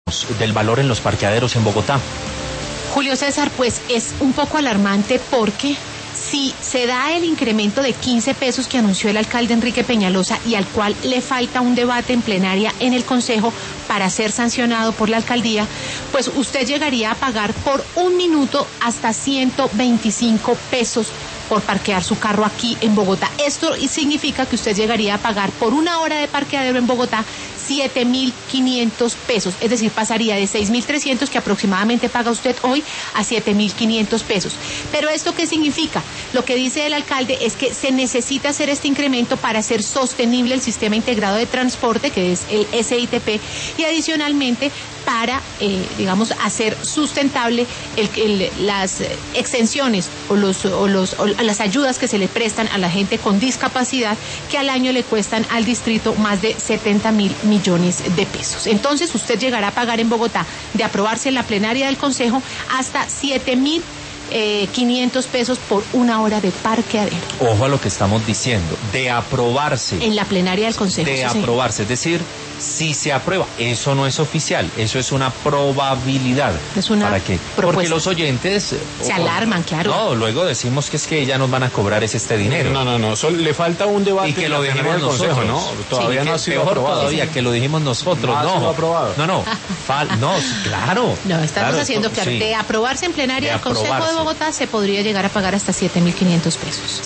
del valor en los parqueaderos en Bogotá. Julio César, pues es un poco alarmante porque si se da el incremento de 15 pesos que anunció el alcalde Enrique Peñalosa y al cual le falta un debate en plenaria en el Consejo para ser sancionado por la alcaldía, pues usted llegaría a pagar por un minuto hasta 125 pesos por parquear su carro aquí en Bogotá. Esto significa que usted llegaría a pagar por una hora de parqueadero en Bogotá 7.500 pesos, es decir, pasaría de 6.300 que aproximadamente paga usted hoy a 7.500 pesos. Pero ¿esto qué significa? Lo que dice el alcalde es que se necesita hacer este incremento para hacer sostenible el sistema integrado de transporte, que es el SITP, y adicionalmente para, hacer sustentable las exenciones o las ayudas que se le prestan a la gente con discapacidad, que al año le cuestan al distrito más de 70.000 millones de pesos. Entonces usted llegará a pagar en Bogotá, de aprobarse en la plenaria del Consejo, hasta 7.500 pesos por una hora de parqueadero. Ojo a lo que estamos diciendo, de aprobarse. En la plenaria del Consejo. De aprobarse, es decir, si se aprueba, eso no es oficial, eso es una probabilidad. Es una ¿Para qué? propuesta. Porque los oyentes se alarman, claro. No, luego decimos que es que ya nos van a cobrar este dinero. No, le falta un debate. Y que lo dijimos nosotros, Consejo, ¿no? Todavía no ha sido aprobado. Todavía que lo dijimos nosotros, no. Aprobado. No, claro. No, estamos haciendo claro, de aprobarse en plenaria del Consejo de Bogotá se podría llegar a pagar hasta 7.500 pesos.